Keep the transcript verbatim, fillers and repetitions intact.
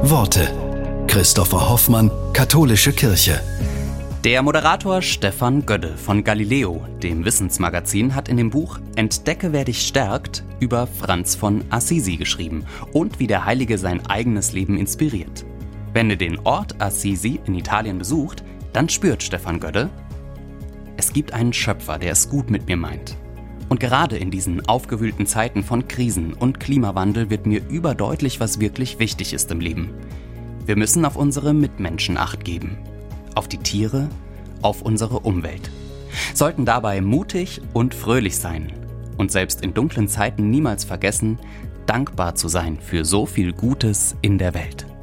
Worte. Christopher Hoffmann, Katholische Kirche. Der Moderator Stefan Gödde von Galileo, dem Wissensmagazin, hat in dem Buch »Entdecke, wer dich stärkt« über Franz von Assisi geschrieben und wie der Heilige sein eigenes Leben inspiriert. Wenn er den Ort Assisi in Italien besucht, dann spürt Stefan Gödde: Es gibt einen Schöpfer, der es gut mit mir meint. Und gerade in diesen aufgewühlten Zeiten von Krisen und Klimawandel wird mir überdeutlich, was wirklich wichtig ist im Leben. Wir müssen auf unsere Mitmenschen Acht geben. Auf die Tiere, auf unsere Umwelt. Sollten dabei mutig und fröhlich sein und selbst in dunklen Zeiten niemals vergessen, dankbar zu sein für so viel Gutes in der Welt.